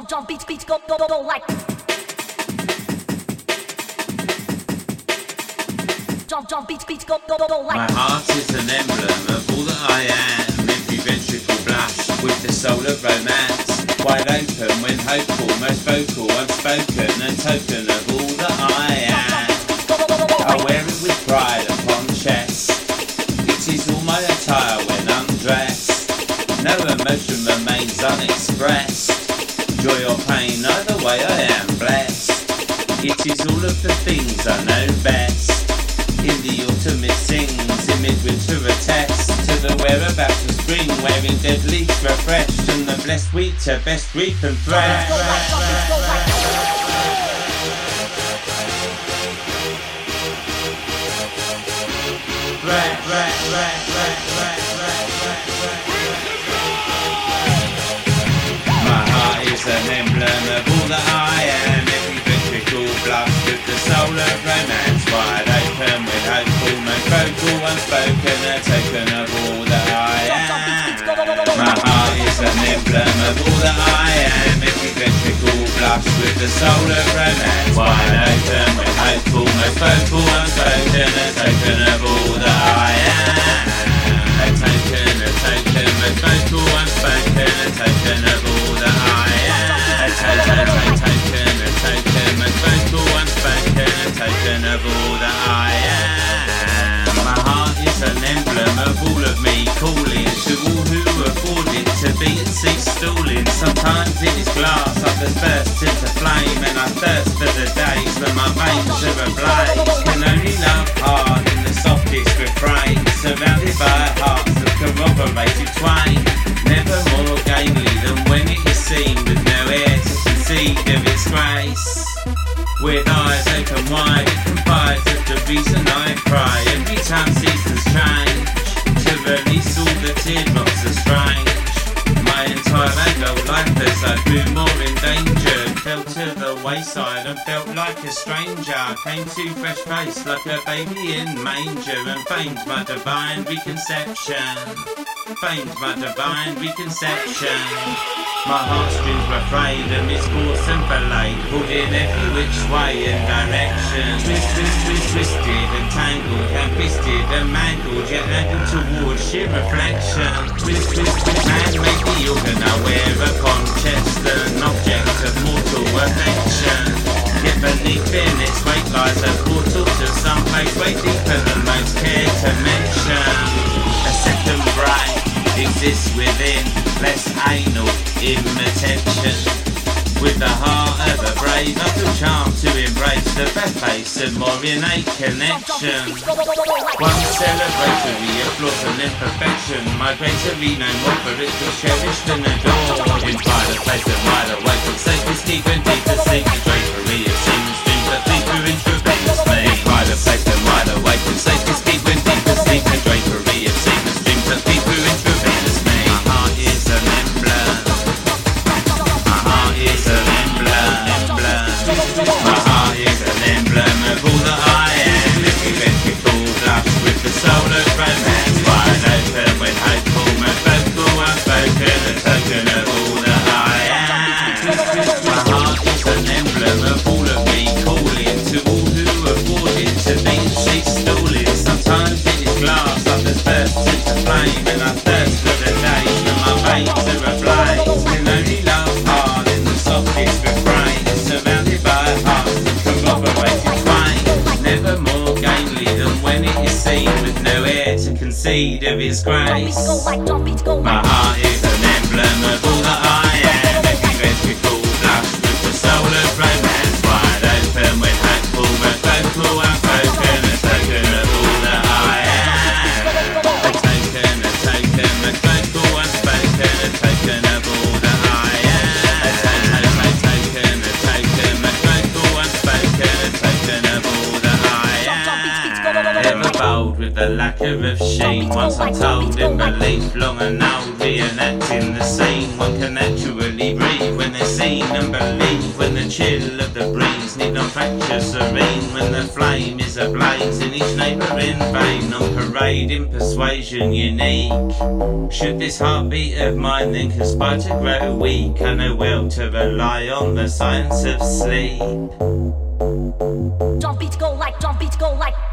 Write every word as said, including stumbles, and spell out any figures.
Jump, jump, beats, beats, go, go, go, go, like. Jump, jump, beats, beats, go, go, go, go, like. My heart is an emblem of all that I am. Every ventricle blush with the soul of romance. Wide open when hopeful, most vocal, unspoken, a token of all that I am. I wear it with pride upon the chest. It is all my attire when undressed. No emotion remains unexpressed. Joy or pain, either way I am blessed. It is all of the things I know best. In the autumn it sings, in midwinter attests to the whereabouts of spring, wherein dead leaves refreshed, and the blessed wheat are best reap and thresh. My heart is an emblem of all that I am. Every ventricle blush with the soul of romance. Wide open with hopeful, most vocal, unspoken, a token of all that I am. My heart is an emblem of all that I am. Every ventricle blush with the soul of romance. Wide open with hopeful, most vocal, unspoken, a token of all that I am. A token, a token, most vocal, unspoken, a token of all that I am. A token, a token, a token, most vocal, unspoken, a token of all that I am. My heart is an emblem of all of me, calling to all who afford it to be at sea stalling. Sometimes it is glass, others burst into flame, and I thirst for the days when my veins are ablaze. Can only love hard in the softest refrain, surrounded by hearts of corroborated twain. Never more gamely than when it is seen, with no air to concede of its grace. With eyes open wide, it confides of the reason I cry. Every time seasons change, to release all the teardrops are strange. My entire adult life as I grew more endangered, fell to the wayside and felt like a stranger. Came to fresh face like a baby in manger, and feigned my divine reconception. Feigned my divine reconception. My heartstrings were frayed amidst course and fillet, pulled in every which way and direction. Twist, twist, twist, twisted and tangled and twisted and mangled, yet angled towards sheer reflection. Twist, twist, twist, man made the organ I wear upon chest, an object of mortal affection. Yet beneath in its weight lies a portal to some place way deeper than most care to mention. A second brain exists within, less anal imitation. With the heart of a brave, I feel charmed to embrace the best face of more innate connection. One celebratory of flaws and imperfection, my greatery no more, for it was cherished and adored. Inside a place of wide awake, and safest deep and deeper sink, the drapery of seamless dreams that deeper intravenous me. Inside a place of wide awake, and safest deep and deeper sink, the drapery of seamless dreams that deeper intravenous me. My heart is an emblem. My heart is an emblem. My heart is an emblem of all that I am. Every ventricle blush with the soul of romance. Wide open when hopeful, most vocal, unspoken, a token of all that I am. My heart is an emblem of all of me, calling to all who afford it to be and cease stalling. Sometimes it is glass, others burst into flame, and I thirst for the days when my veins are ablaze. Can only love hard in the softest refrain, surrounded by hearts that corroborated twain. Never more gamely than when it is seen, with no air to concede of his grace. My heart is an emblem of all that I am. Every ventricle blush with the soul of romance. Wide open when hopeful, but vocal, unspoken, a token of all that I am. A token, a token, but vocal, unspoken, a token of all that I am. A token, a token, a token, but vocal, unspoken, a token of all that I am. Ever bold with the lacquer of sheen, once I'm told in belief, long and old, reenacting the scene. One can naturally breathe when they're seen, and believe when the chill of the breeze need not fracture serene. When the flame is ablaze in each neighbour in vain, on masquerade in persuasion unique. Should this heartbeat of mine then conspire to grow weak, I know well to rely on the science of sleep. Drum beats go like, drum beats go like.